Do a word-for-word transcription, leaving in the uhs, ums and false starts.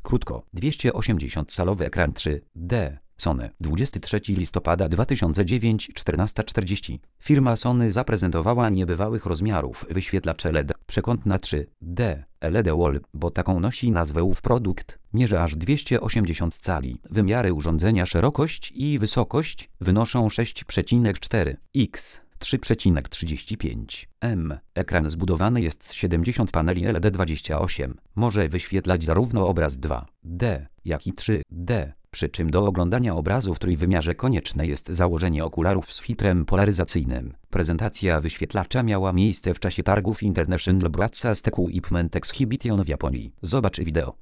Krótko, dwieście osiemdziesiąt calowy ekran trzy D. Sony, dwudziestego trzeciego listopada dwa tysiące dziewiątego, czternaста czterdzieści. Firma Sony zaprezentowała niebywałych rozmiarów wyświetlacz L E D przekątna trzy D L E D Wall, bo taką nosi nazwę ów produkt. Mierzy aż dwieście osiemdziesiąt cali. Wymiary urządzenia, szerokość i wysokość wynoszą sześć przecinek cztery x trzy przecinek trzydzieści pięć m. Ekran zbudowany jest z siedemdziesięciu paneli L E D dwadzieścia osiem. Może wyświetlać zarówno obraz dwa D, jak i trzy D. Przy czym do oglądania obrazu w trójwymiarze konieczne jest założenie okularów z filtrem polaryzacyjnym. Prezentacja wyświetlacza miała miejsce w czasie targów International Broadcast Equipment Exhibition w Japonii. Zobacz wideo.